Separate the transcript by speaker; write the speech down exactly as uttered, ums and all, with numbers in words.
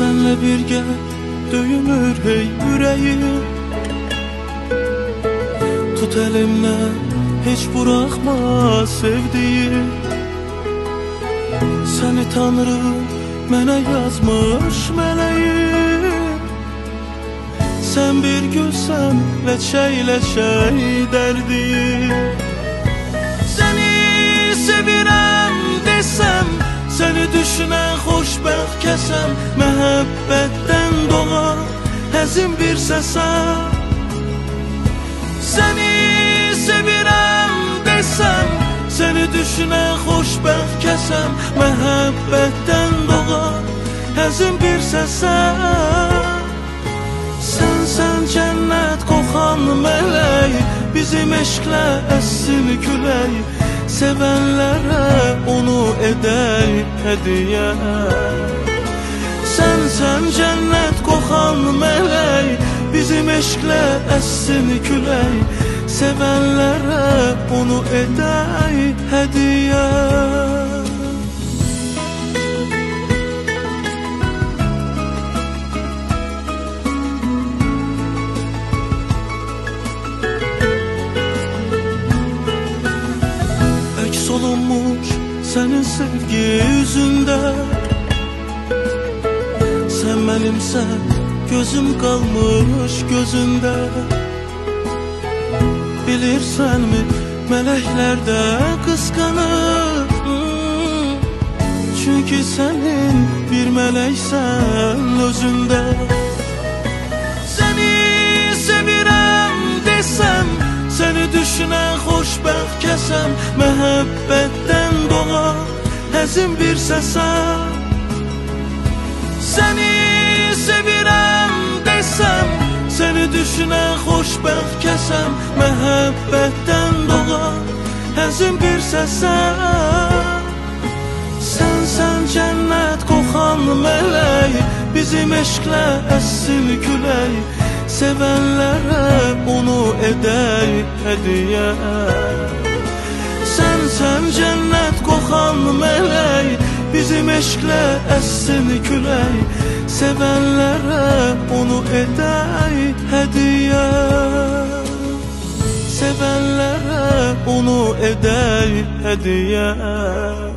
Speaker 1: Senle birgə döyünür hey ürəyim. Tut elimden hiç bırakma sevdiğim. Seni Tanrım mənə yazmış meleğim. Sen bir gülsen leçey leçey derdim. Seni sevirəm desem, seni düşünen xoşbəxt kəsəm, məhəbbətdən doğan həzin bir səsəm. Seni sevirəm desem, seni düşünen xoşbəxt kəsəm, məhəbbətdən doğan həzin bir səsəm. Sen cennet kokan melek, bizim eşkle essin küley. Sevenlere onu eder hediye. Sen sen cennet kokan melek, bizim eşkle essin küley. Sevenlere onu eder hediye. Solunmuş senin sevgi yüzünde. Sen benimsen, gözüm kalmış gözünde. Bilirsen mi melekler de kıskanır. Çünkü senin bir meleksen özünde. Seni sevirəm desem, seni düşünen xoşbəxt kəsəm, məhəbbətdən doğan həzin bir səsəm. Seni sevirəm desem, seni düşünen xoşbəxt kəsəm, məhəbbətdən doğan həzin bir səsəm. Sen sen cennet kokan melek, bizim eşkle essin küley. Sevenlere onu eder hediye. Sen sen cennet kokan melek, bizim eşkle essin küley. Sevenlere onu eder hediye. Sevenlere onu eder hediye.